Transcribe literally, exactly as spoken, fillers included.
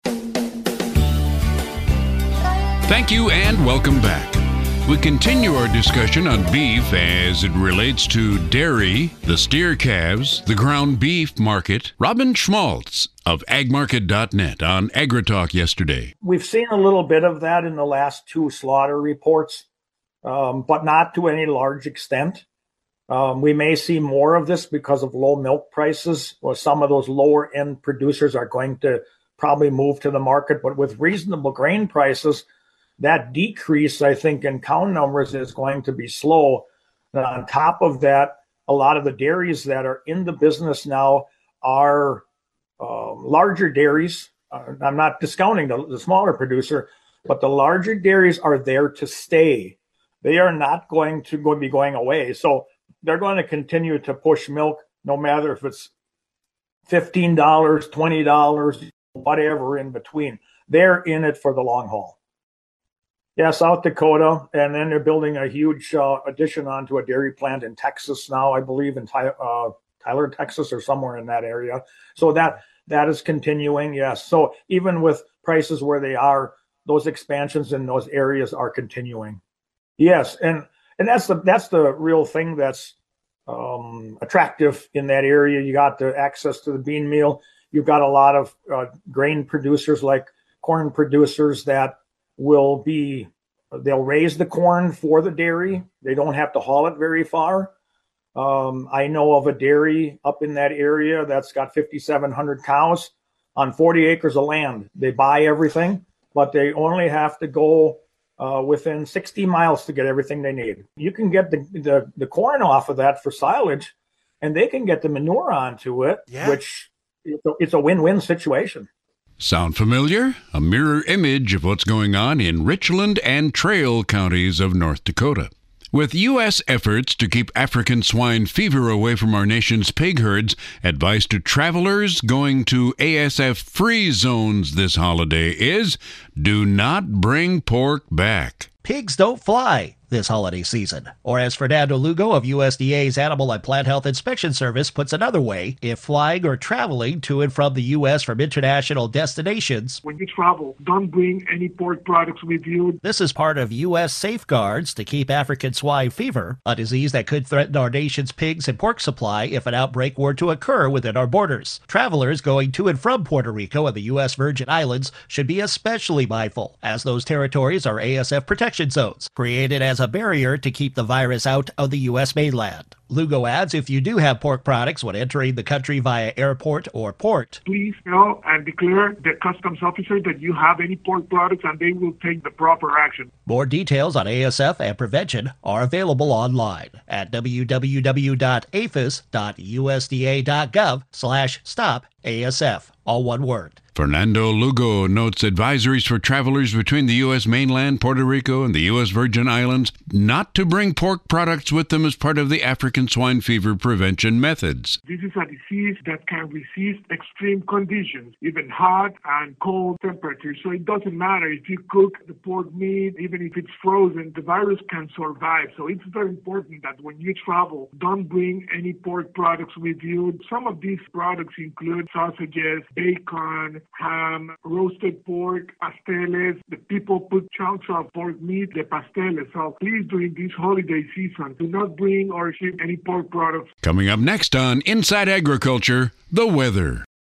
Thank you and welcome back. We continue our discussion on beef as it relates to dairy, the steer calves, the ground beef market. Robin Schmaltz of ag market dot net on AgriTalk yesterday. We've seen a little bit of that in the last two slaughter reports, um, but not to any large extent. Um, we may see more of this because of low milk prices, or some of those lower end producers are going to probably move to the market. But with reasonable grain prices, that decrease, I think, in cow numbers is going to be slow. And on top of that, a lot of the dairies that are in the business now are uh, larger dairies. Uh, I'm not discounting the, the smaller producer, but the larger dairies are there to stay. They are not going to go, be going away. So they're going to continue to push milk, no matter if it's fifteen dollars, twenty dollars, whatever in between. They're in it for the long haul. Yeah, South Dakota, and then they're building a huge uh, addition onto a dairy plant in Texas now, I believe, in Ty- uh, Tyler, Texas, or somewhere in that area. So that that is continuing, yes. So even with prices where they are, those expansions in those areas are continuing. Yes, and and that's the that's the real thing that's um, attractive in that area. You got the access to the bean meal. You've got a lot of uh, grain producers like corn producers that will be, they'll raise the corn for the dairy. They don't have to haul it very far. Um, I know of a dairy up in that area that's got fifty-seven hundred cows on forty acres of land. They buy everything, but they only have to go uh, within sixty miles to get everything they need. You can get the, the, the corn off of that for silage, and they can get the manure onto it, yeah. which it's a, it's a win-win situation. Sound familiar? A mirror image of what's going on in Richland and Trail counties of North Dakota. With U S efforts to keep African swine fever away from our nation's pig herds, advice to travelers going to A S F-free zones this holiday is, do not bring pork back. Pigs don't fly this holiday season. Or as Fernando Lugo of U S D A's Animal and Plant Health Inspection Service puts another way, if flying or traveling to and from the U S from international destinations, when you travel, don't bring any pork products with you. This is part of U S safeguards to keep African swine fever, a disease that could threaten our nation's pigs and pork supply if an outbreak were to occur within our borders. Travelers going to and from Puerto Rico and the U S Virgin Islands should be especially mindful, as those territories are A S F protection zones, created as a barrier to keep the virus out of the U S mainland. Lugo adds, if you do have pork products when entering the country via airport or port, please tell and declare the customs officer that you have any pork products, and they will take the proper action. More details on A S F and prevention are available online at w w w dot a f i s dot u s d a dot gov slash stop A S F, all one word. Fernando Lugo notes advisories for travelers between the U S mainland, Puerto Rico, and the U S Virgin Islands not to bring pork products with them as part of the African swine fever prevention methods. This is a disease that can resist extreme conditions, even hot and cold temperatures. So it doesn't matter if you cook the pork meat, even if it's frozen, the virus can survive. So it's very important that when you travel, don't bring any pork products with you. Some of these products include sausages, bacon, ham, roasted pork, pasteles. The people put chunks of pork meat, the pasteles. So please, during this holiday season, do not bring or ship any pork products. Coming up next on Inside Agriculture, the weather.